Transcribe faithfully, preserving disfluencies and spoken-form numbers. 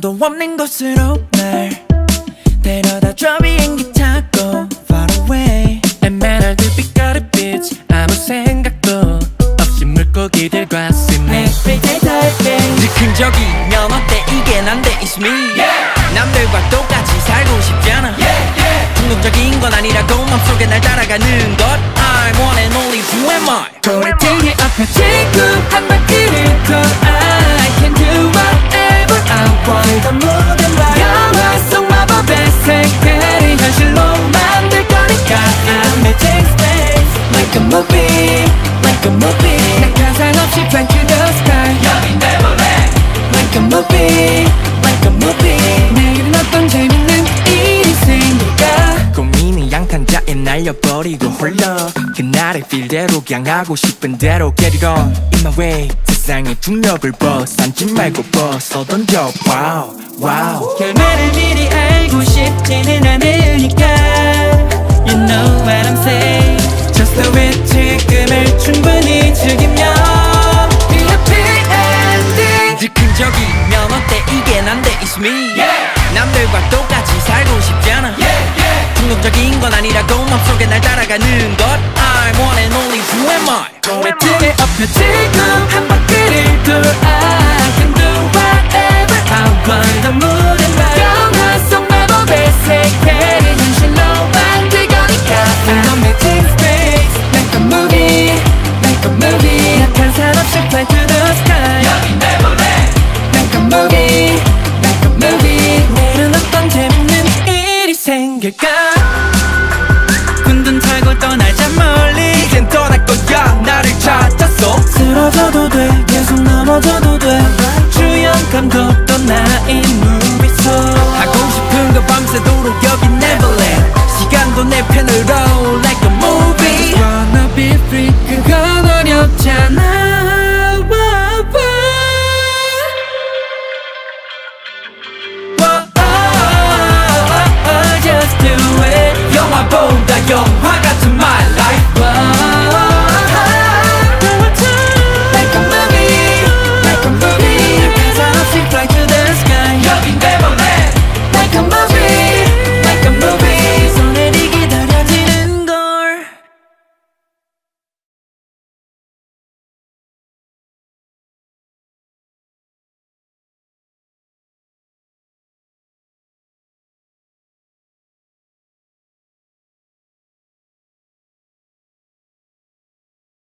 아무도 없는 곳으로 날 데려다줘 비행기 타고 far away 에메랄드 빛깔의 빛 아무 생각도 없이 물고기들과 스네 Everyday diving 즉흥적이면 어때 이게 난데 it's me yeah. 남들과 똑같이 살고 싶잖아 yeah, yeah. 충동적인 건 아니라고 맘속에 날 따라가는 것 I'm one and only who am I 돌을 등에 업혀 지구 한 바퀴를 돌 I can do whatever I want 더 모든 말 영화 속 마법의 세계를 현실로 만들 거니까 I'm making space like a movie like a movie 난 가상 없이 fly to the sky 여긴 Neverland like a movie like a movie 내일은 어떤 재밌는 일이 생길까 고민이 양탄자에 날려버리고 홀려 그날의 필대로 그냥 하고 싶은 대로 get it on in my way 세상의 중력을 벗삼지 말고 벗어 던져 wow wow 결말을 미리 알고 싶지는 않으니까 You know what I'm saying Just do it 지금을 충분히 즐기며 Happy ending 즉흥적이면 어때 이게 난데 it's me yeah. 남들과 똑같이 살고 싶잖아 yeah, yeah. 충동적인 건 아니라고 맘속에 날 따라가는 것 I'm one and only who am I 돌의 등에 업혀 지금 한 바퀴를 돌 I can do whatever I want 더 모든 말 영화 속 마법의 세계를 현실로 만들 거니까 I'm making space like a movie like a movie 약한 없이 fly to the sky 여긴 Neverland like a movie like a movie 내일은 어떤 재밌는 일이 생길까 군둔 타고 떠나자 멀리 이젠 떠날 거야 나를 찾았어 쓰러져도 돼 계속 넘어져도 돼 주연 감독도 나인 movie 속 하고 싶은 거 밤새도록 여긴 Neverland 시간도 내 편으로 like a movie Just wanna be free 그건 어렵잖아 Just do it 영화보다 영